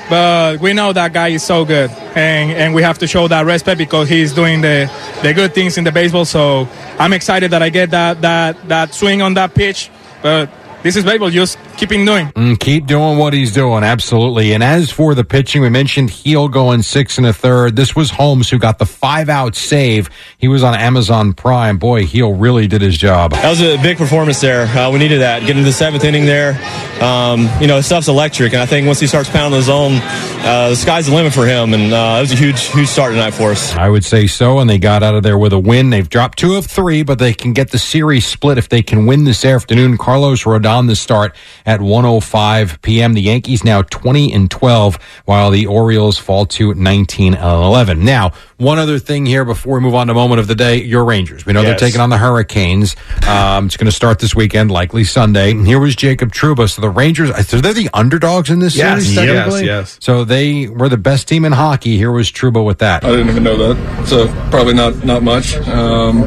but we know that guy is so good, and, and we have to show that respect because he's doing the, the good things in the baseball. So I'm excited that I get that that that swing on that pitch, but this is baseball. Just keeping doing. Mm, keep doing what he's doing, absolutely. And as for the pitching, we mentioned Heel going six and a third. This was Holmes who got the five-out save. He was on Amazon Prime. Boy, Heel really did his job. That was a big performance there. Uh, we needed that. Getting to the seventh inning there, um, you know, stuff's electric. And I think once he starts pounding the zone, uh, the sky's the limit for him. And uh, it was a huge, huge start tonight for us. I would say so, and they got out of there with a win. They've dropped two of three, but they can get the series split if they can win this afternoon. Carlos Rodon the start at one oh five p.m. The Yankees now twenty and twelve, while the Orioles fall to nineteen and eleven. Now, one other thing here before we move on to moment of the day, your Rangers. We know Yes. they're taking on the Hurricanes. Um, it's going to start this weekend, likely Sunday. Here was Jacob Trouba. So the Rangers, so they're the underdogs in this Yes, series, yes, technically? yes. So they were the best team in hockey. Here was Trouba with that. I didn't even know that, so probably not not much. Um,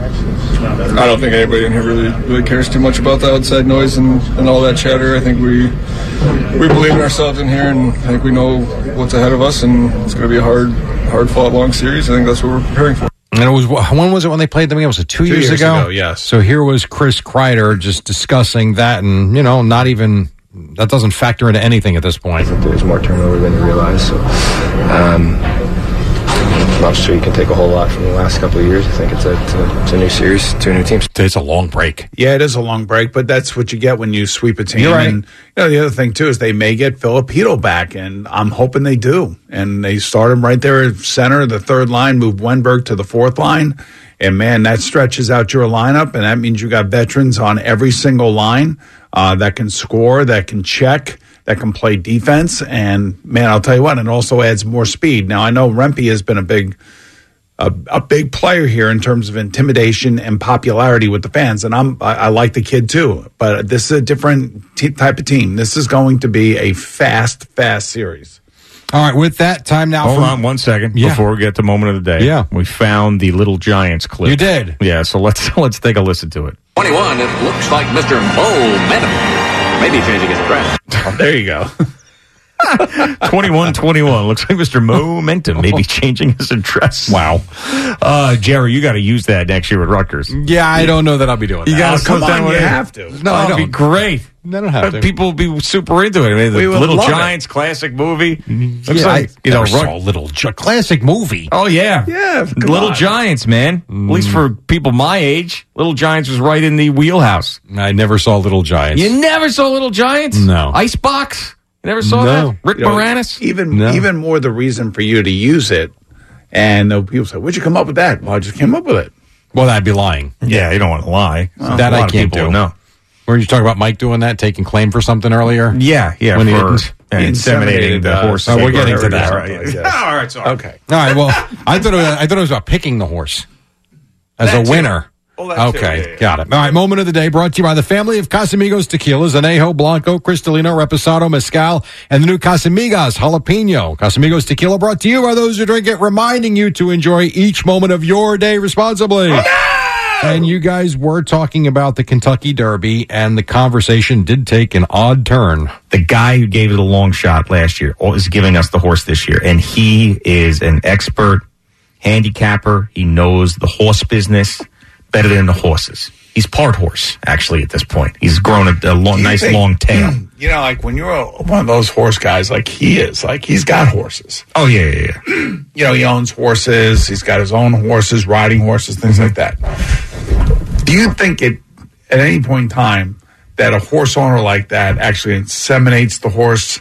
I don't think anybody in here really really cares too much about the outside noise and, and all that chatter. I think we we believe in ourselves in here, and I think we know what's ahead of us, and it's going to be a hard hard fought long series. I think that's what we're preparing for. And it was, when was it when they played them again? Was it two, Two years, years ago? ago, yes. So here was Chris Kreider just discussing that, and, you know, not even, that doesn't factor into anything at this point. There's more turnover than you realize. So, um, I'm not sure you can take a whole lot from the last couple of years. I think it's a, it's a, it's a new series, two new teams. It's a long break. Yeah, it is a long break, but that's what you get when you sweep a team. You're right. And you know, the other thing, too, is they may get Filipino back, and I'm hoping they do. And they start him right there at center, the third line, move Wenberg to the fourth line. And, man, that stretches out your lineup, and that means you got veterans on every single line uh, that can score, that can check, that can play defense. And, man, I'll tell you what, it also adds more speed. Now, I know Rempe has been a big a, a big player here in terms of intimidation and popularity with the fans, and I'm I, I like the kid too. But this is a different t- type of team. This is going to be a fast, fast series. All right, with that, time now Hold for... on one second Yeah. before we get to moment of the day. Yeah. We found the Little Giants clip. You did? Yeah, so let's let's take a listen to it. twenty-one, it looks like Mister Momentum. Maybe changing his dress. Oh, there you go. twenty-one twenty-one. Looks like Mister Momentum may be changing his address. Wow. Uh, Jerry, you got to use that next year with Rutgers. Yeah, I don't know that I'll be doing that. You got Oh, to come come down on, with you it. have to. No, oh, I it'd be don't. great. I don't have to. People would be super into it. I mean, the We would Little love it. Giants classic movie. Looks Yeah, like, I you know, never Rut- saw Little Gi- classic movie. Oh, yeah. Yeah, come Little on. Giants, man. At least for people my age, Little Giants was right in the wheelhouse. I never saw Little Giants. You never saw Little Giants? No. Icebox? You never saw No. that? Rick You know, Moranis? Even No. even more the reason for you to use it. And uh, people say, "Where'd you come up with that?" Well, I just came up with it. Well, that'd be lying. Yeah, you don't want to lie. That A I lot of can't people do. know. Weren't you talking about Mike doing that, taking claim for something earlier? Yeah, yeah. When he for didn't- uh, He inseminating the inseminated, uh, horse. Oh, we're getting to Or that. something like that. All right, sorry. Okay. All right. Well, I thought it was, I thought it was about picking the horse as That a too. winner. Oh, that too. Okay, Yeah, yeah. got it. All right, moment of the day brought to you by the family of Casamigos tequilas, Anejo, Blanco, Cristalino, Reposado, Mezcal, and the new Casamigas Jalapeno. Casamigos tequila brought to you by those who drink it, reminding you to enjoy each moment of your day responsibly. And you guys were talking about the Kentucky Derby, and the conversation did take an odd turn. The guy who gave it a long shot last year is giving us the horse this year, and he is an expert handicapper. He knows the horse business better than the horses. He's part horse, actually, at this point. He's grown a, a long, Do you nice think- long tail. You know, like when you're a, one of those horse guys, like he is, like he's got horses. Oh, yeah, yeah, yeah. You know, he owns horses. He's got his own horses, riding horses, things like that. Do you think it, at any point in time, that a horse owner like that actually inseminates the horse?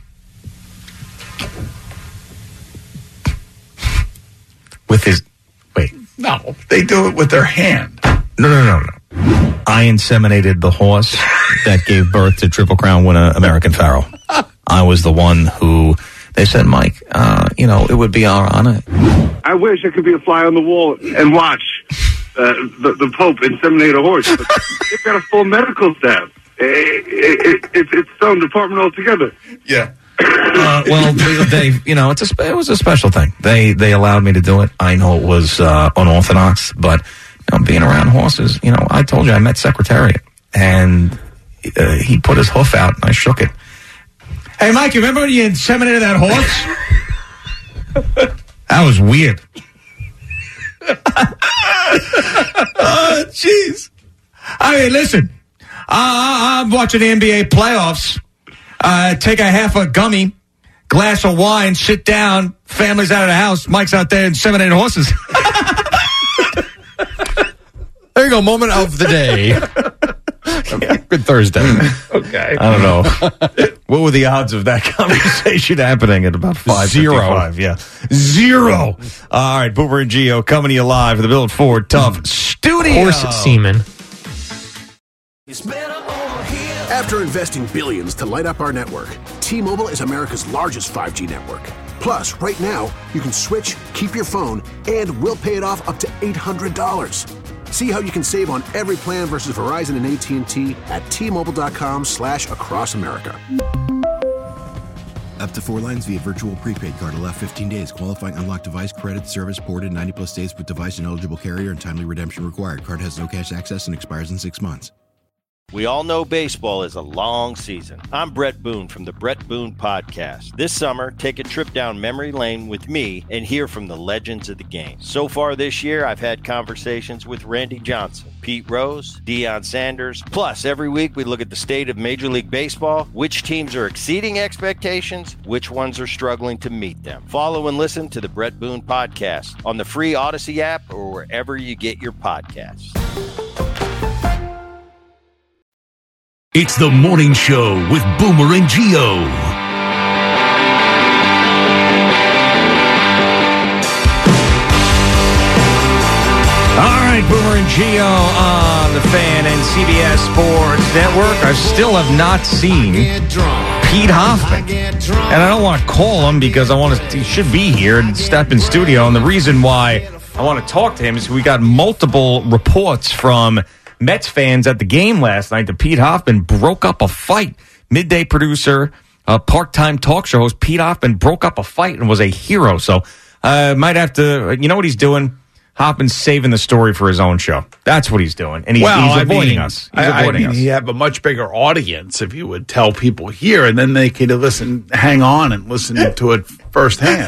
With his, wait. No, they do it with their hand. No, no, no, no. I inseminated the horse that gave birth to Triple Crown winner American Pharoah. I was the one who, they said, Mike, uh, you know, it would be our honor. I wish I could be a fly on the wall and watch uh, the, the Pope inseminate a horse. But they've got a full medical staff. It, it, it, it's its own department altogether. Yeah. Uh, well, they, they, you know, it's a, spe- it was a special thing. They, they allowed me to do it. I know it was uh, unorthodox, but you know, being around horses, you know, I told you I met Secretariat, and uh, he put his hoof out, and I shook it. Hey, Mike, you remember when you inseminated that horse? That was weird. Oh, jeez. I mean, listen. Uh, I'm watching the N B A playoffs. Uh, take a half a gummy, glass of wine, sit down. Family's out of the house. Mike's out there inseminating horses. There you go. Moment of the day. Yeah. Good Thursday. Okay. I don't know. What were the odds of that conversation happening at about five fifty-five? Yeah. Zero. All right. Boomer and Gio coming to you live for the Build Ford Tough Studio. Horse semen. After investing billions to light up our network, T-Mobile is America's largest five G network. Plus, right now, you can switch, keep your phone, and we'll pay it off up to eight hundred dollars. See how you can save on every plan versus Verizon and A T and T at T-Mobile.com slash across America. Up to four lines via virtual prepaid card. Allow fifteen days. Qualifying unlocked device credit service ported ninety plus days with device and eligible carrier and timely redemption required. Card has no cash access and expires in six months. We all know baseball is a long season. I'm Brett Boone from the Brett Boone Podcast. This summer, take a trip down memory lane with me and hear from the legends of the game. So far this year, I've had conversations with Randy Johnson, Pete Rose, Deion Sanders. Plus, every week we look at the state of Major League Baseball, which teams are exceeding expectations, which ones are struggling to meet them. Follow and listen to the Brett Boone Podcast on the free Odyssey app or wherever you get your podcasts. It's the morning show with Boomer and Gio. All right, Boomer and Gio on the Fan and C B S Sports Network. I still have not seen Pete Hoffman. And I don't want to call him because I want to, he should be here and step in studio. And the reason why I want to talk to him is we got multiple reports from Mets fans at the game last night that Pete Hoffman broke up a fight. Midday producer, uh, part-time talk show host Pete Hoffman broke up a fight and was a hero. So I uh, might have to, you know what he's doing? Hoffman's saving the story for his own show. That's what he's doing. And he's, well, he's I avoiding mean, us. He's I, avoiding I mean, us. he'd have a much bigger audience if you would tell people here, and then they could listen, hang on and listen to it firsthand.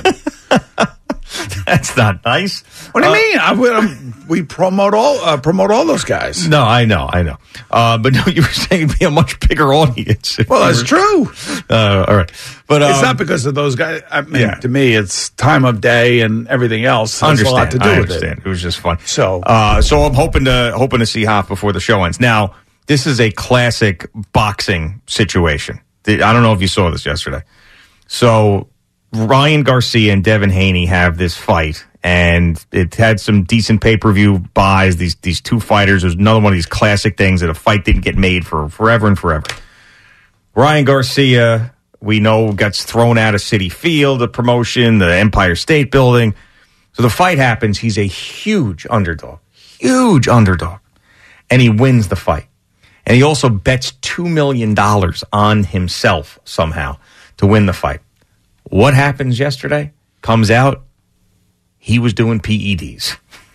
That's not nice. What do you Uh, mean? I, we, um, we promote all uh, promote all those guys. No, I know, I know. Uh, but no, you were saying it'd be a much bigger audience. Well, that's true. Uh, all right. But um, it's not because of those guys. I mean, yeah. to me, it's time of day and everything else. Has a lot to do I with understand. it. It was just fun. So, uh, so I'm hoping to hoping to see Hoff before the show ends. Now, this is a classic boxing situation. I don't know if you saw this yesterday. So, Ryan Garcia and Devin Haney have this fight, and it had some decent pay-per-view buys. These these two fighters. There's another one of these classic things that a fight didn't get made for forever and forever. Ryan Garcia, we know, gets thrown out of Citi Field, the promotion, the Empire State Building. So the fight happens. He's a huge underdog, huge underdog, and he wins the fight. And he also bets two million dollars on himself somehow to win the fight. What happens yesterday? Comes out, he was doing P E Ds.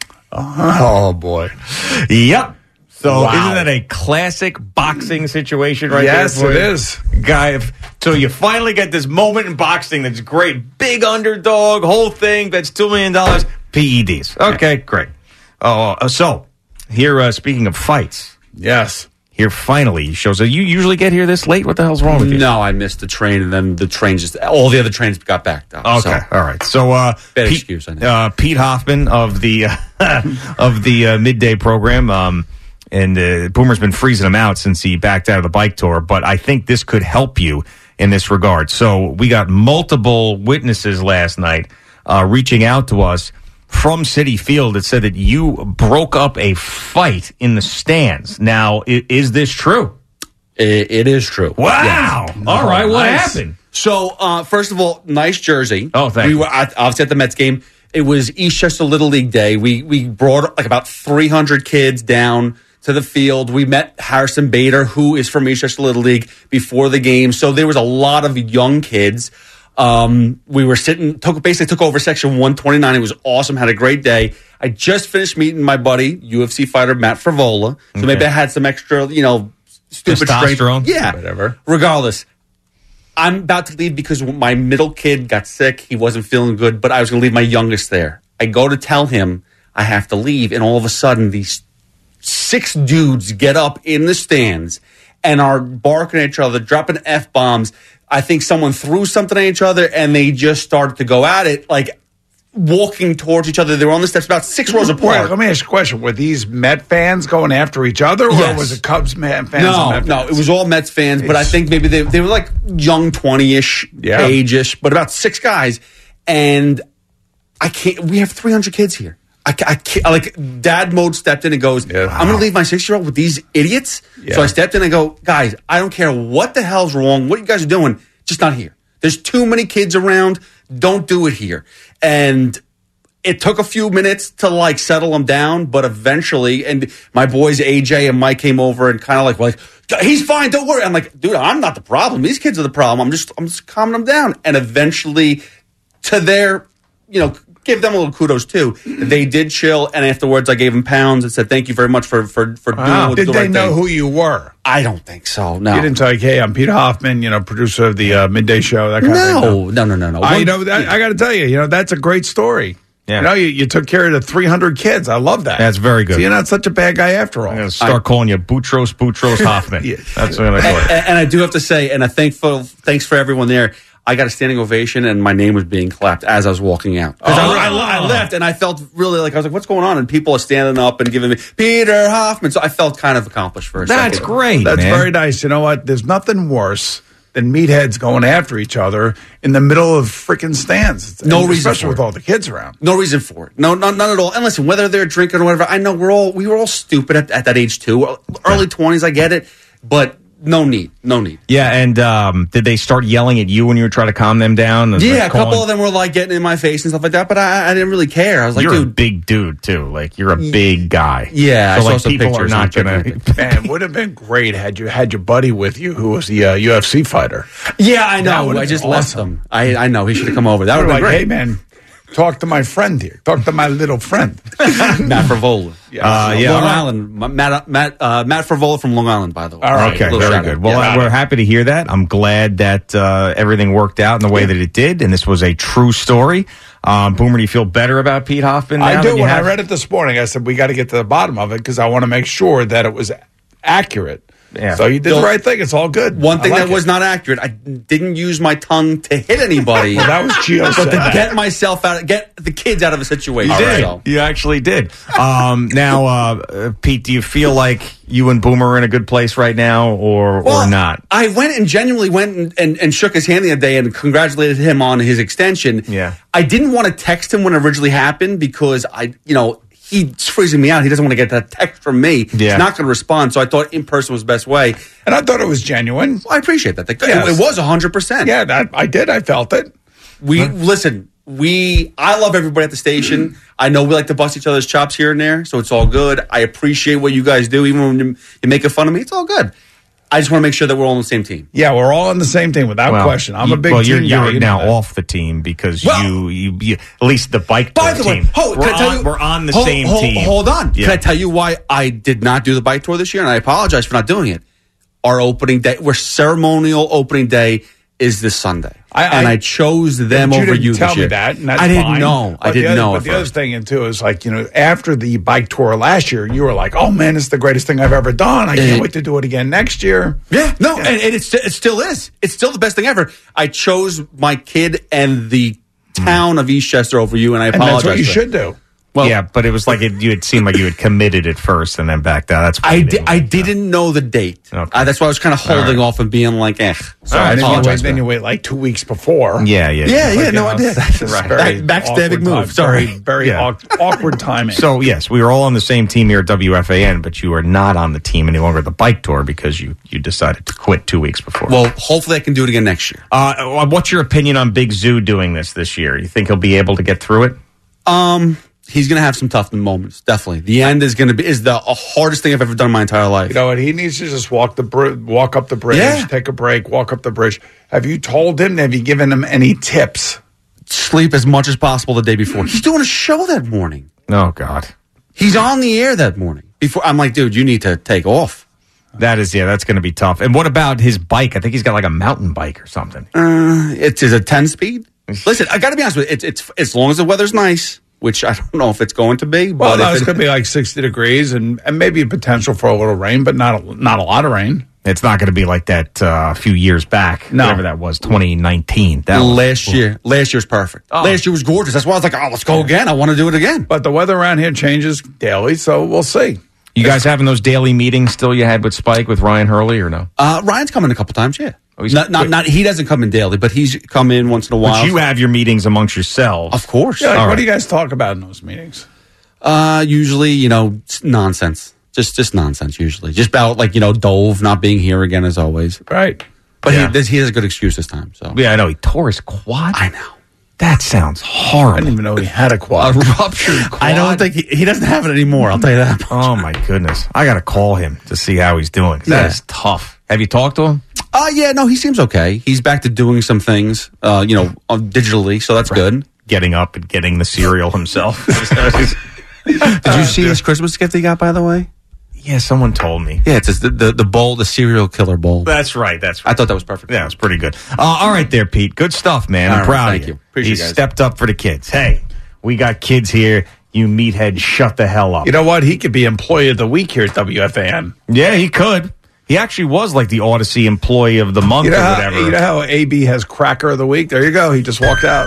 Oh, boy. Yep. So Wow. isn't that a classic boxing situation right Yes, there? it for you? is. Guy, if, so you finally get this moment in boxing that's great. Big underdog, whole thing, that's two million dollars, P E Ds. Okay, great. Oh, uh, so here, uh, speaking of fights. Yes. Here finally shows up. You usually get here this late? What the hell's wrong with you? No, I missed the train, and then the train just, all the other trains got backed up. Okay, so. all right. So, uh, Bad Pete, excuse, I know. uh, Pete Hoffman of the uh, of the uh, midday program, um, and uh, Boomer's been freezing him out since he backed out of the bike tour. But I think this could help you in this regard. So we got multiple witnesses last night uh, reaching out to us from Citi Field that said that you broke up a fight in the stands. Now, i- is this true? It, it is true. Wow. Yes. All right. What Nice. happened? So, uh, first of all, nice jersey. Oh, thank we you. were at, obviously at the Mets game. It was Eastchester Little League Day. We we brought like about three hundred kids down to the field. We met Harrison Bader, who is from Eastchester Little League, before the game. So there was a lot of young kids. Um, we were sitting, took basically took over section one twenty-nine. It was awesome. Had a great day. I just finished meeting my buddy, U F C fighter Matt Frivola. So Okay. maybe I had some extra, you know, stupid Testosterone? strength. Yeah, Whatever. Regardless, I'm about to leave because my middle kid got sick. He wasn't feeling good, but I was going to leave my youngest there. I go to tell him I have to leave, and all of a sudden, these six dudes get up in the stands and are barking at each other, dropping F-bombs. I think someone threw something at each other, and they just started to go at it, like walking towards each other. They were on the steps about six rows apart. Wait, let me ask you a question. Were these Met fans going after each other, or Yes. was it Cubs Met fans? No, and Met no, fans? it was all Mets fans, but I think maybe they they were like young twenty-ish, Yeah. age-ish, but about six guys. And I can't, we have three hundred kids here. I, ca- I can't, like, dad mode stepped in and goes, I'm going to leave my six-year-old with these idiots. Yeah. So I stepped in and go, guys, I don't care what the hell's wrong, what you guys are doing, just not here. There's too many kids around. Don't do it here. And it took a few minutes to like settle them down, but eventually, and my boys A J and Mike came over and kind of like, like, he's fine, don't worry. I'm like, dude, I'm not the problem. These kids are the problem. I'm just, I'm just calming them down. And eventually, to their, you know, give them a little kudos too. They did chill, and afterwards, I gave them pounds and said, "Thank you very much for for for Wow. doing." Did the they right know thing. who you were? I don't think so. No, You didn't say, "Hey, I'm Peter Hoffman, you know, producer of the uh, Midday Show." That kind No, of thing. no, no, no, no. I One- know. That, I got to tell you, you know, that's a great story. Yeah. You know, you, you took care of the three hundred kids. I love that. That's very good. So you're not such a bad guy after all. I'm going to start calling you Boutros Boutros Hoffman. That's what I call and, it. and I do have to say, and a thankful thanks for everyone there. I got a standing ovation, and my name was being clapped as I was walking out. 'Cause Oh. I, I, I left, and I felt really like I was like, "What's going on?" And people are standing up and giving me Peter Hoffman. So I felt kind of accomplished for a That's second. great. That's very nice. You know what? There's nothing worse than meatheads going after each other in the middle of freaking stands. No And reason especially for with it. all the kids around. No reason for it. No, none, none at all. And listen, whether they're drinking or whatever, I know we're all we were all stupid at, at that age too. Early twenties, I get it, but no need, no need. Yeah, and um, did they start yelling at you when you were trying to calm them down? Was Yeah, they a couple calling- of them were like getting in my face and stuff like that, but I, I didn't really care. I was like, you're a dude, big dude too. Like you're a big guy. Yeah, so I saw like some people are pictures not and gonna. pictures. Man, it would have been great had you had your buddy with you who was the uh, U F C fighter. yeah, I That know. would've I just been left awesome. them. I I know he should have come over. That would You're have been like, great. hey man, talk to my friend here. Talk to my little friend. Matt Frivola. Yeah. Uh, yeah, Long all right. Island. Matt Matt uh, Matt Frivola from Long Island, by the way. All right. Okay, Little very shout good. out. Well, Yeah. uh, we're happy to hear that. I'm glad that uh, everything worked out in the way that it did, and this was a true story. Um, Boomer, do you feel better about Pete Hoffman now? I than do. you When have? I read it this morning, I said we got to get to the bottom of it because I want to make sure that it was accurate. Yeah. So you did So- the right thing. It's all good. One thing I like that was it. not accurate, I didn't use my tongue to hit anybody. Well, that was Gio but said to that. get myself out, get the kids out of a situation. You did. So. You actually did. Um, now, uh, uh, Pete, do you feel like you and Boomer are in a good place right now, or Well, or not? I went and genuinely went and, and, and shook his hand the other day and congratulated him on his extension. Yeah. I didn't want to text him when it originally happened because I, you know, he's freezing me out. He doesn't want to get that text from me. Yeah. He's not going to respond. So I thought in person was the best way. And I thought it was genuine. Well, I appreciate that. It, Yes. it was one hundred percent. Yeah, that I did. I felt it. We listen. We I love everybody at the station. I know we like to bust each other's chops here and there, so it's all good. I appreciate what you guys do, even when you- you're making fun of me. It's all good. I just want to make sure that we're all on the same team. Yeah, we're all on the same team without Well, question. I'm you- a big well, team you're, guy. you're you know now that. off the team because Well- you, you, you, at least the bike By tour the way, team. hold, we're, can I tell on, you, we're on the hold, same hold, team. Hold on. Yeah. Can I tell you why I did not do the bike tour this year? And I apologize for not doing it. Our opening day, our ceremonial opening day is this Sunday. I- and I- I chose them But over didn't you tell this me year. that, and that's I didn't fine. know. I But the didn't other- know But at the other first. thing, too, is like, you know, after the bike tour last year, you were like, oh, man, it's the greatest thing I've ever done. I can't Uh, wait to do it again next year. Yeah, no, and, and it's, it still is. It's still the best thing ever. I chose my kid and the town of Eastchester over you, and I And apologize. that's what you for that. should do. Well, yeah, but it was like it, you had seemed like you had committed at first and then backed out. That's why I, you di- didn't I like that. didn't know the date. Okay. Uh, that's why I was kind of holding All right. off and being like, eh. So All I right, then, you apologize. wait, for then that. you wait like two weeks before. Yeah, yeah, Yeah, yeah, But, no, you I know, did. it's just Right. very Back- backstabbing awkward move. time. Sorry. Very, very Yeah. awk- awkward timing. So yes, we were all on the same team here at W F A N, but you are not on the team any longer at the bike tour because you you decided to quit two weeks before. Well, hopefully I can do it again next year. uh, what's your opinion on Big Zoo doing this this year? You think he'll be able to get through it? Um, he's going to have some tough moments. Definitely, the end is going to be is the uh, hardest thing I've ever done in my entire life. You know what? He needs to just walk the br- walk up the bridge, Yeah. take a break, walk up the bridge. Have you told him? Have you given him any tips? Sleep as much as possible the day before. He's doing a show that morning. Oh God. He's on the air that morning. Before I'm like, dude, you need to take off. That is, yeah, that's going to be tough. And what about his bike? I think he's got like a mountain bike or something. Uh, it's is a ten speed. Listen, I got to be honest with you. It's it's as long as the weather's nice, which I don't know if it's going to be. Well, But no, if it's it- going to be like sixty degrees and, and maybe a potential for a little rain, but not a, not a lot of rain. It's not going to be like that uh, a few years back. No. Whatever that was, twenty nineteen. That was- last year, last year's perfect. Oh. Last year was gorgeous. That's why I was like, oh, let's go again. I want to do it again. But the weather around here changes daily, so we'll see. You guys having those daily meetings still you had with Spike, with Ryan Hurley, or no? Uh, Ryan's come in a couple times, yeah. Oh, he's- not, not, not, he doesn't come in daily, but he's come in once in a while. But you have your meetings amongst yourselves. Of course. Yeah, like, All what right. do you guys talk about in those meetings? Uh, usually, you know, s- nonsense. Just just nonsense, usually. Just about, like, you know, Dove not being here again, as always. Right. But Yeah. he, this, he has a good excuse this time, so. Yeah, I know. He tore his quad. I know. That sounds I horrible. didn't even know he had a A quad. ruptured quad. I don't think he, he doesn't have it anymore, I'll tell you that. Oh, my goodness. I got to call him to see how he's doing. 'Cause That Yeah. is tough. Have you talked to him? Uh, yeah, no, he seems okay. He's back to doing some things, uh, you know, uh, digitally, so that's good. Getting up and getting the cereal himself. Did you see his Christmas gift he got, by the way? Yeah, someone told me. Yeah, it's the, the, the bowl, the serial killer bowl. That's right. That's right. I thought that was perfect. Yeah, it was pretty good. Uh, all right there, Pete. Good stuff, man. All I'm right, proud thank of you. you. Appreciate He it, guys. stepped up for the kids. Hey, we got kids here. You meathead, shut the hell up. You know what? He could be Employee of the Week here at W F A N. Yeah, he could. He actually was like the Odyssey Employee of the Month You know, or how, whatever. you know how A B has Cracker of the Week? There you go. He just walked out.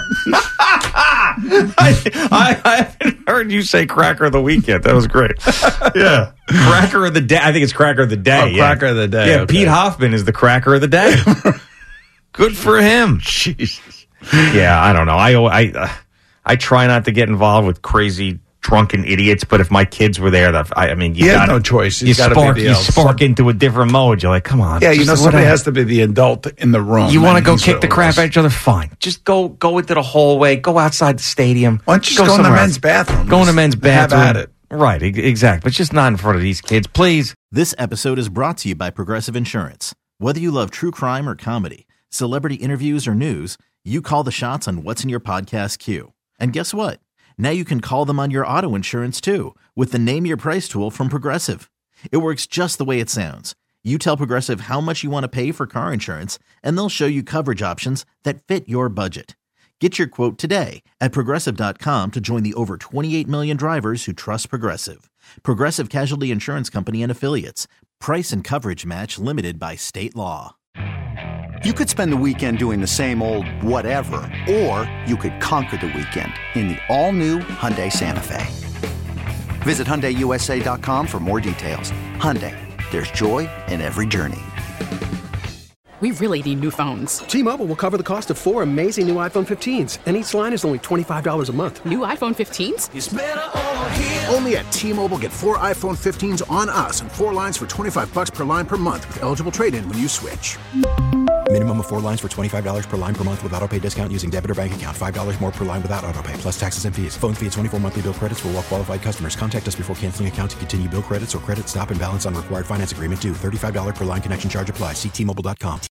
I, I, I haven't heard you say Cracker of the Week yet. That was great. Yeah. Cracker of the Day. I think it's Cracker of the Day. Oh, yeah. Cracker of the Day, Yeah, okay. Pete Hoffman is the Cracker of the Day. Good for him. Jesus. Yeah, I don't know. I I uh, I try not to get involved with crazy drunken idiots, but if my kids were there, that I, I mean, you He has got no choice. He's You gotta be spark, the you elf. spark into a different mode. You're like, come on. Yeah, you just know, somebody whatever. has to be the adult in the room. You want to and go he kick the certainly crap was. out of each other? Fine. Just go go into the hallway. Go outside the stadium. Why don't you just go in the somewhere men's else. bathroom? Go in the Just men's have bathroom. at it. Right, e- exactly. But just not in front of these kids, please. This episode is brought to you by Progressive Insurance. Whether you love true crime or comedy, celebrity interviews or news, you call the shots on what's in your podcast queue. And guess what? Now you can call them on your auto insurance too with the Name Your Price tool from Progressive. It works just the way it sounds. You tell Progressive how much you want to pay for car insurance, and they'll show you coverage options that fit your budget. Get your quote today at Progressive dot com to join the over twenty-eight million drivers who trust Progressive. Progressive Casualty Insurance Company and Affiliates. Price and coverage match limited by state law. You could spend the weekend doing the same old whatever, or you could conquer the weekend in the all-new Hyundai Santa Fe. Visit Hyundai U S A dot com for more details. Hyundai, there's joy in every journey. We really need new phones. T-Mobile will cover the cost of four amazing new iPhone fifteens, and each line is only twenty-five dollars a month. New iPhone fifteens? Only at T-Mobile, get four iPhone fifteens on us and four lines for twenty-five bucks per line per month with eligible trade-in when you switch. Minimum of four lines for twenty-five dollars per line per month with autopay discount using debit or bank account. five dollars more per line without autopay, plus taxes and fees. Phone fee at twenty-four monthly bill credits for well-qualified customers. Contact us before canceling account to continue bill credits or credit stop and balance on required finance agreement due. thirty-five dollars per line connection charge applies. See T Mobile dot com.